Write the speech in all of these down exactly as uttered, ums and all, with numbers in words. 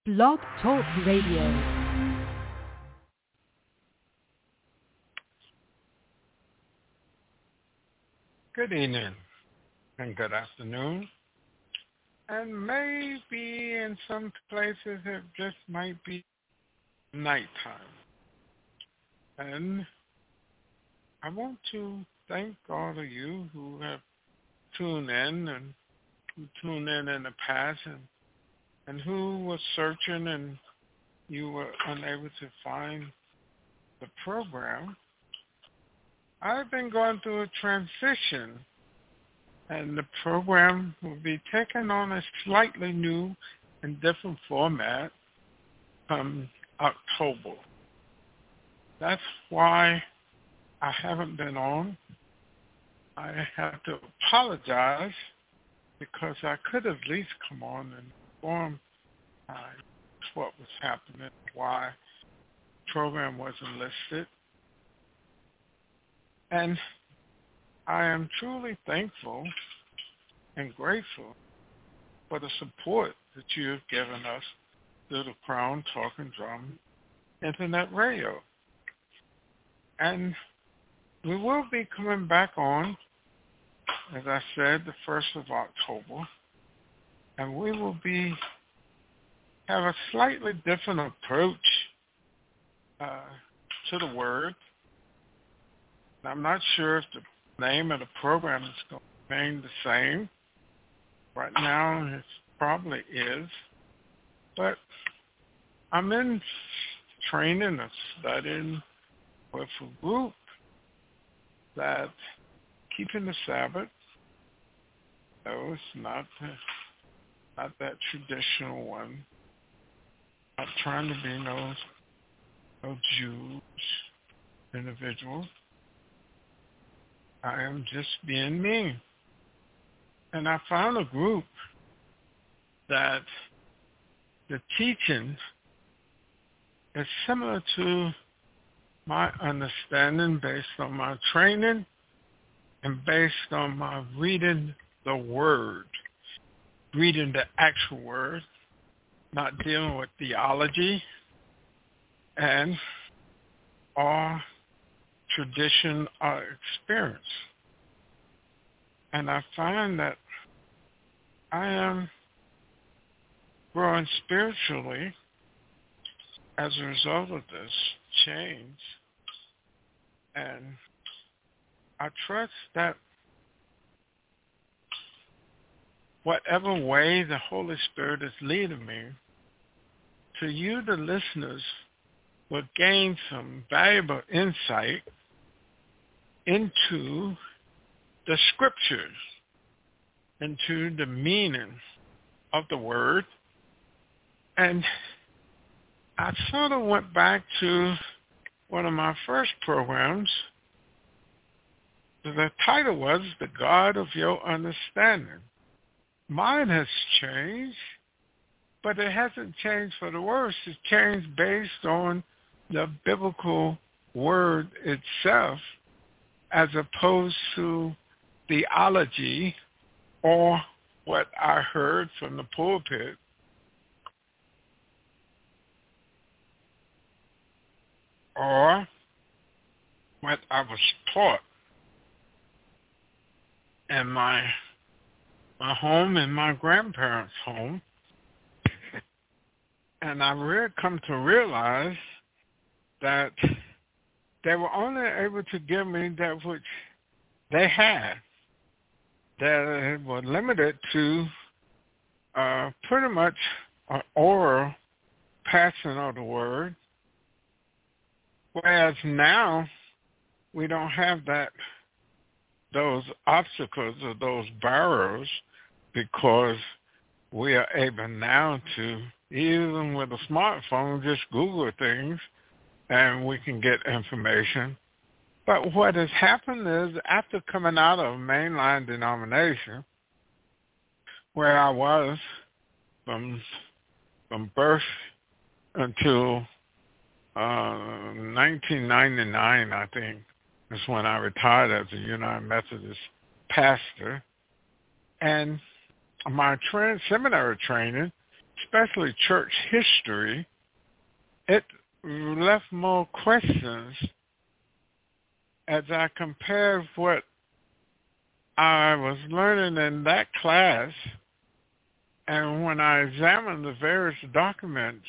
Blog Talk Radio. Good evening and good afternoon. And maybe in some places it just might be nighttime. And I want to thank all of you who have tuned in and who tuned in in the past and, and who were searching and you were unable to find the program. I've been going through a transition, and the program will be taking on a slightly new and different format come October. That's why I haven't been on. I have to apologize because I could at least come on and inform uh, what was happening, why the program wasn't listed. And I am truly thankful and grateful for the support that you have given us through the Crown Talking Drum Internet Radio. And we will be coming back on, as I said, the first of October, and we will be have a slightly different approach uh, to the word. I'm not sure if the name of the program is going to remain the same. Right now, it probably is. But I'm in training or studying with a group that keeping the Sabbath. No, it's not, not that traditional one. Not trying to be no, no Jews individual. I am just being me. And I found a group that the teaching is similar to my understanding based on my training and based on my reading the word, reading the actual word, not dealing with theology and or tradition or experience. And I find that I am growing spiritually as a result of this change. And I trust that whatever way the Holy Spirit is leading me, to you, the listeners, will gain some valuable insight into the scriptures, into the meaning of the word. And I sort of went back to one of my first programs. The title was The God of Your Understanding. Mine has changed, but it hasn't changed for the worse. It's changed based on the biblical word itself as opposed to theology or what I heard from the pulpit. Or what I was taught in my my home and my grandparents' home. And I really come to realize that they were only able to give me that which they had. They were limited to uh, pretty much an oral passing of the word, whereas now we don't have that, those obstacles or those barriers, because we are able now to, even with a smartphone, just Google things and we can get information. But what has happened is, after coming out of a mainline denomination, where I was from from birth until uh, nineteen ninety-nine, I think, is when I retired as a United Methodist pastor. And my tra- seminary training especially church history, it left more questions as I compared what I was learning in that class, and when I examined the various documents,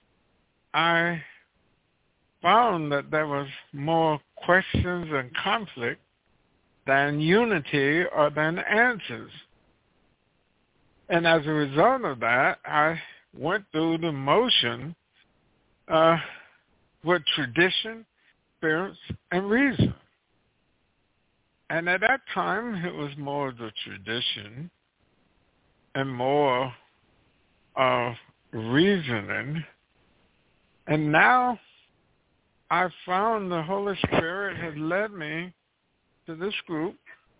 I found that there was more questions and conflict than unity or than answers. And as a result of that, I went through the motion uh, with tradition, experience, and reason. And at that time, it was more of the tradition and more of reasoning. And now I found the Holy Spirit had led me to this group.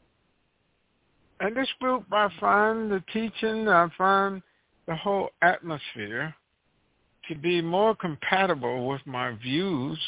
And this group, I find the teaching, I find the whole atmosphere to be more compatible with my views.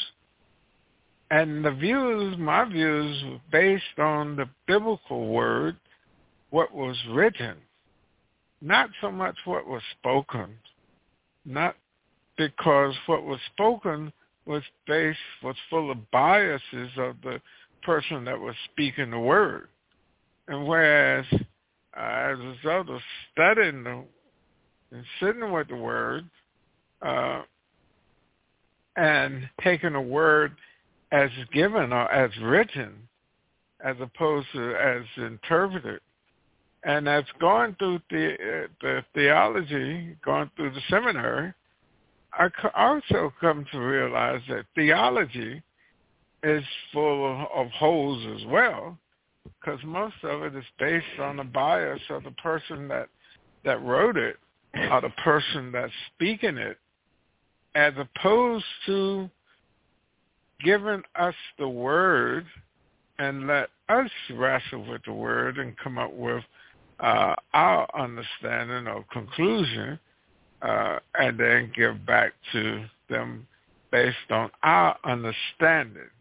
And the views, my views, were based on the biblical word, what was written, not so much what was spoken, not because what was spoken was based, was full of biases of the person that was speaking the word. And whereas uh, as a result of studying the, and sitting with the word uh, and taking the word as given or as written, as opposed to as interpreted, and as going through the, uh, the theology, going through the seminary, I also come to realize that theology is full of, of holes as well, because most of it is based on the bias of the person that, that wrote it or the person that's speaking it, as opposed to giving us the word and let us wrestle with the word and come up with uh, our understanding or conclusion, uh, and then give back to them based on our understanding.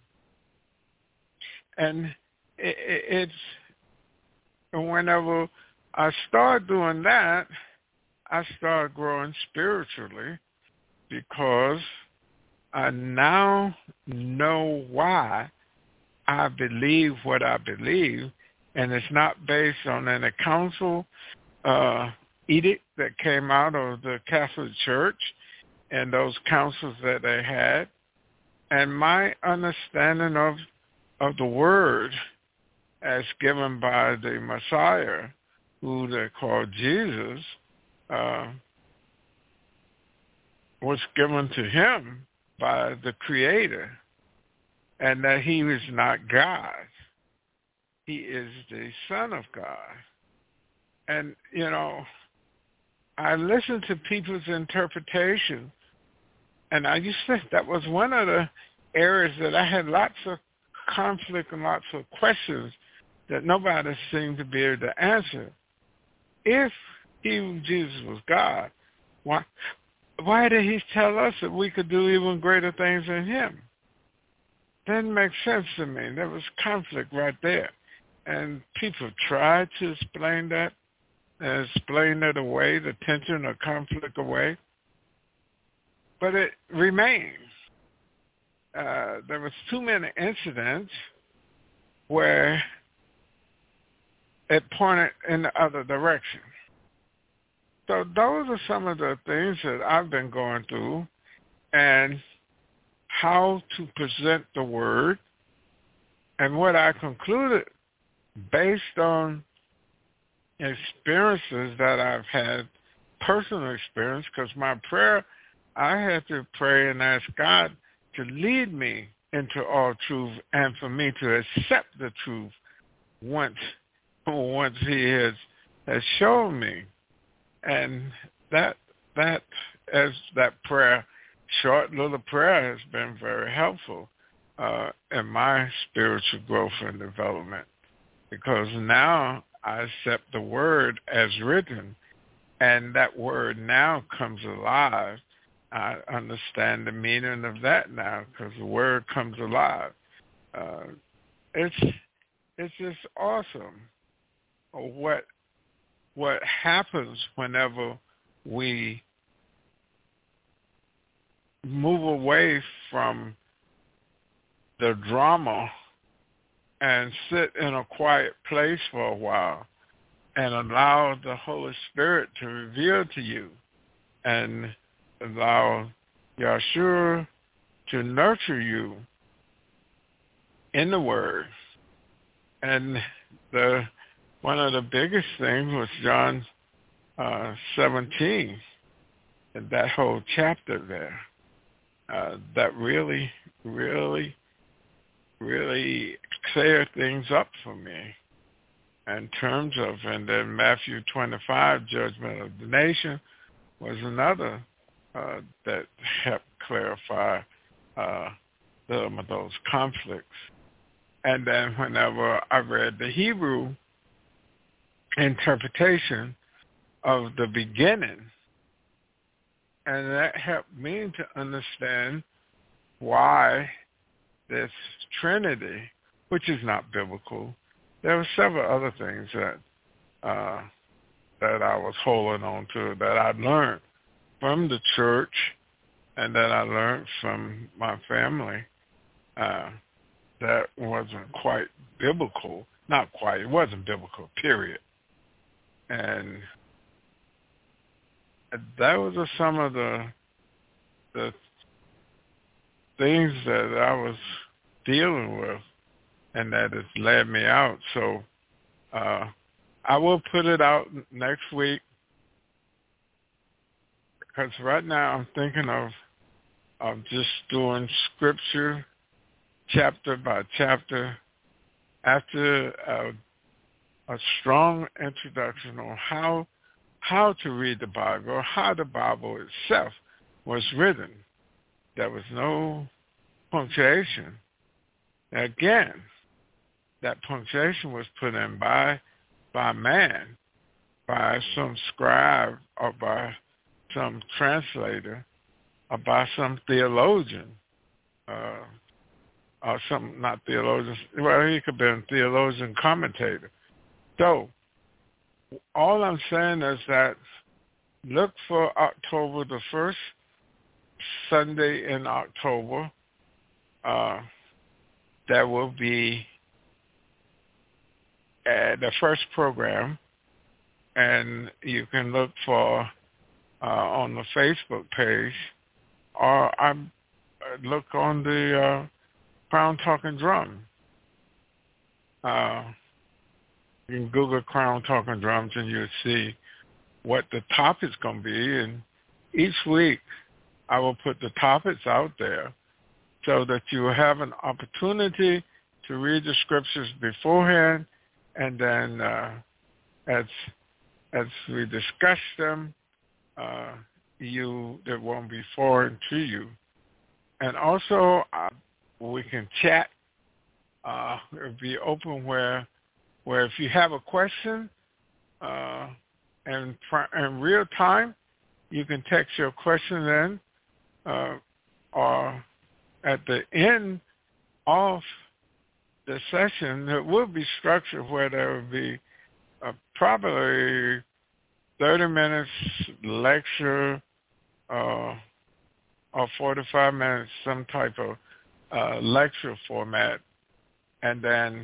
And it, it, it's whenever I start doing that, I start growing spiritually, because I now know why I believe what I believe, and it's not based on any council uh, edict that came out of the Catholic Church and those councils that they had. And my understanding of of the word as given by the Messiah, who they call Jesus, uh, was given to him by the Creator, and that he is not God. He is the Son of God. And, you know, I listened to people's interpretation, and I used to think that was one of the areas that I had lots of conflict and lots of questions that nobody seemed to be able to answer. If he, Jesus, was God, why why did he tell us that we could do even greater things than him? Didn't make sense to me. There was conflict right there. And people tried to explain that and explain it away, the tension or conflict away. But it remains. Uh, there was too many incidents where it pointed in the other direction. So those are some of the things that I've been going through, and how to present the word. And what I concluded, based on experiences that I've had, personal experience, because my prayer, I had to pray and ask God to lead me into all truth and for me to accept the truth once, once he has, has shown me. And that, that, as that prayer, short little prayer, has been very helpful uh, in my spiritual growth and development, because now I accept the word as written, and that word now comes alive. I understand the meaning of that now, because the word comes alive. Uh, it's it's just awesome what what happens whenever we move away from the drama and sit in a quiet place for a while and allow the Holy Spirit to reveal to you and allow Yahshua to nurture you in the Word. And the one of the biggest things was John uh, seventeen, and that whole chapter there. Uh, that really, really, really cleared things up for me in terms of, and then Matthew twenty-five, judgment of the nation, was another uh, that helped clarify uh, some of those conflicts. And then whenever I read the Hebrew interpretation of the beginning, and that helped me to understand why this Trinity, which is not biblical, there were several other things that uh, that I was holding on to that I learned from the church and that I learned from my family uh, that wasn't quite biblical. Not quite. It wasn't biblical, period. And that was some of the the things that I was dealing with, and that has led me out. So uh, I will put it out next week, because right now I'm thinking of of just doing scripture chapter by chapter after a, a strong introduction on how how to read the Bible, or how the Bible itself was written. There was no punctuation. Again, that punctuation was put in by by man, by some scribe, or by some translator, or by some theologian, uh, or some, not theologian, well, he could have been a theologian commentator. So, all I'm saying is that look for October, the first Sunday in October. Uh, there will be uh, the first program, and you can look for uh, on the Facebook page, or I look on the uh, Crown Talking Drum. Uh, You can Google Crown Talking Drums and you'll see what the topic's going to be. And each week I will put the topics out there so that you will have an opportunity to read the scriptures beforehand. And then uh, as as we discuss them, uh, you it won't be foreign to you. And also uh, we can chat. Uh, it'll be open where where if you have a question uh, in, in real time, you can text your question in, uh, or at the end of the session, it will be structured where there will be uh, probably thirty minutes lecture uh, or forty-five minutes, some type of uh, lecture format, and then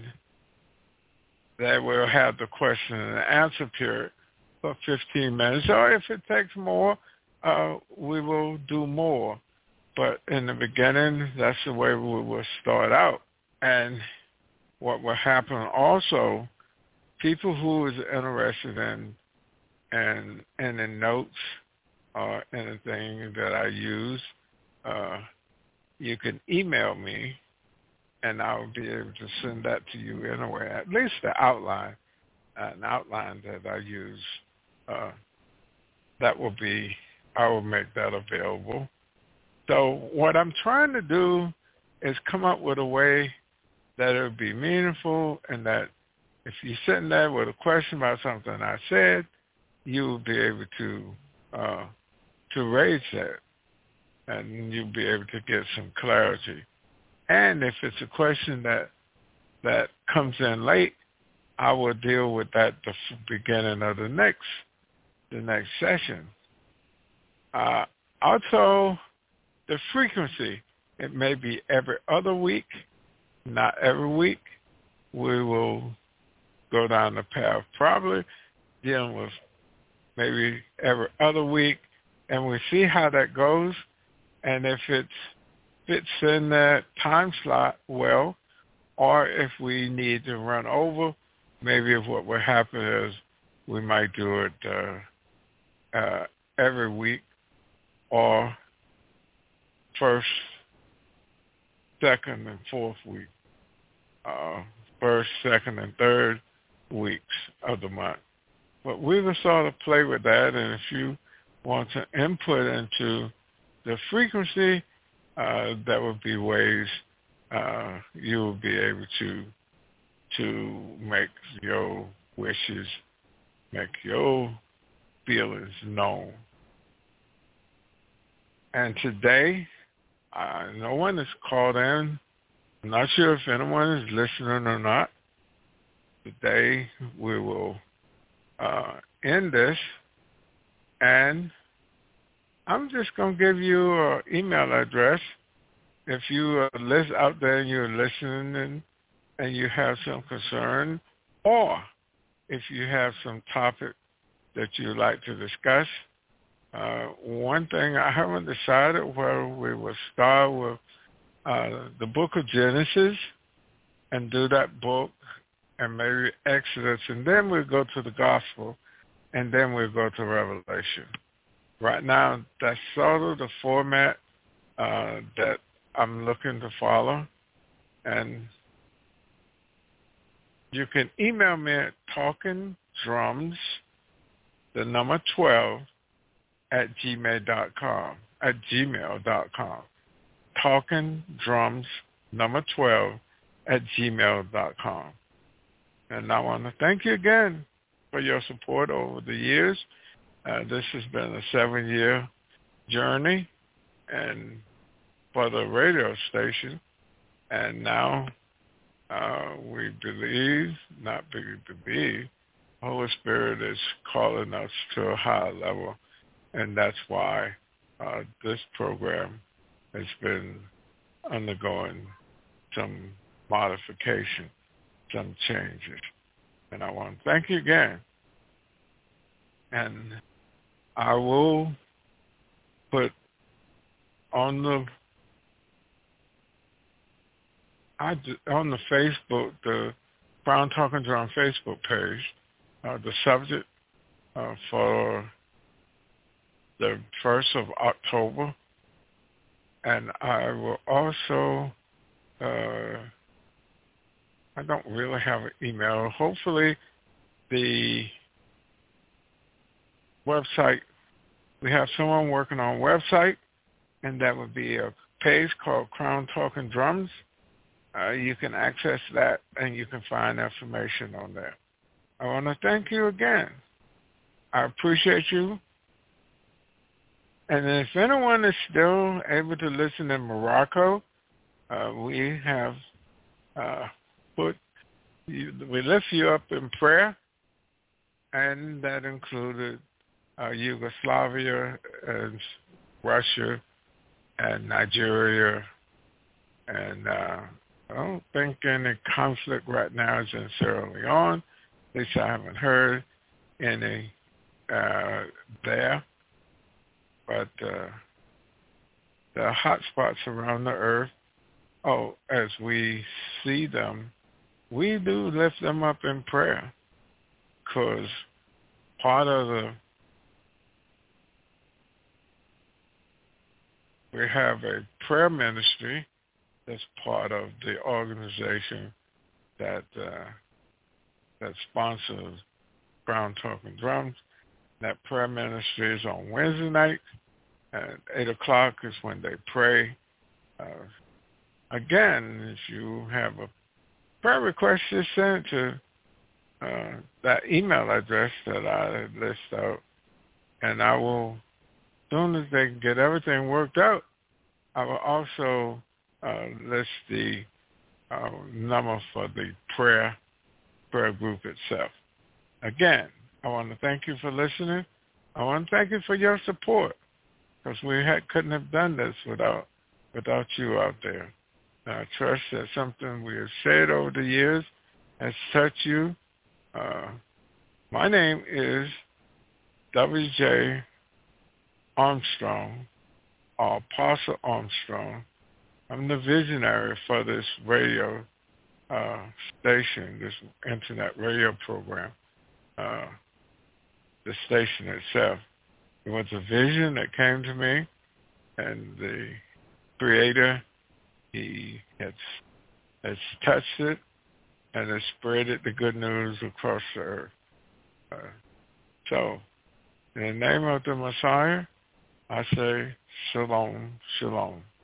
they will have the question and answer period for fifteen minutes. Or if it takes more, uh, we will do more. But in the beginning, that's the way we will start out. And what will happen also, people who is interested in and in the notes or anything that I use, uh, you can email me, and I'll be able to send that to you anyway, at least the outline, uh, an outline that I use. Uh, that will be, I will make that available. So what I'm trying to do is come up with a way that it will be meaningful, and that if you're sitting there with a question about something I said, you will be able to uh, to raise that, and you'll be able to get some clarity. And if it's a question that that comes in late, I will deal with that at the beginning of the next the next session. Uh, also, the frequency, it may be every other week, not every week. We will go down the path probably dealing with maybe every other week, and we see how that goes. And if it fits in that time slot well, or if we need to run over, maybe what will happen is we might do it uh, uh, every week or first, second, and fourth week, uh, first, second, and third weeks of the month. But we will sort of play with that, and if you want to input into the frequency, uh, that would be ways uh, you will be able to to make your wishes, make your feelings known. And today, uh, no one is called in. I'm not sure if anyone is listening or not. Today, we will uh, end this, and I'm just going to give you an email address. If you are list out there and you're listening and, and you have some concern, or if you have some topic that you'd like to discuss, uh, one thing I haven't decided whether we will start with uh, the book of Genesis and do that book, and maybe Exodus, and then we'll go to the gospel, and then we'll go to Revelation. Right now, that's sort of the format uh, that I'm looking to follow. And you can email me at talkingdrums, the number twelve, at gmail dot com, at gmail dot com. Talkingdrums, number twelve, at gmail dot com. And I want to thank you again for your support over the years. Uh, this has been a seven-year journey and for the radio station. And now uh, we believe, not believe, believe, Holy Spirit is calling us to a higher level. And that's why uh, this program has been undergoing some modification, some changes. And I want to thank you again. And I will put on the I, on the Facebook, the Crown Talking Drum Facebook page, uh, the subject uh, for the first of October. And I will also, uh, I don't really have an email. Hopefully the website, we have someone working on a website, and that would be a page called Crown Talking Drums. Uh, you can access that, and you can find information on there. I want to thank you again. I appreciate you. And if anyone is still able to listen in Morocco, uh, we have uh, put, you, we lift you up in prayer, and that included uh, Yugoslavia and Russia and Nigeria, and uh, I don't think any conflict right now is in Sierra Leone. At least I haven't heard any uh, there. But uh, the hot spots around the earth, oh, as we see them, we do lift them up in prayer, because part of the, we have a prayer ministry that's part of the organization that uh, that sponsors Crown Talking Drums. That prayer ministry is on Wednesday night at eight o'clock is when they pray. Uh, again, if you have a prayer request, just send it to uh, that email address that I list out, and I will, as soon as they can get everything worked out, I will also uh, list the uh, number for the prayer prayer group itself. Again, I want to thank you for listening. I want to thank you for your support. because we had, couldn't have done this without without you out there. And I trust that something we have said over the years has touched you. Uh, my name is W J Armstrong, or Apostle Armstrong. I'm the visionary for this radio uh, station, this internet radio program, uh, the station itself. It was a vision that came to me, and the Creator, he has, has touched it and has spread it, the good news across the earth. Uh, so, in the name of the Messiah, I say, Shalom, Shalom.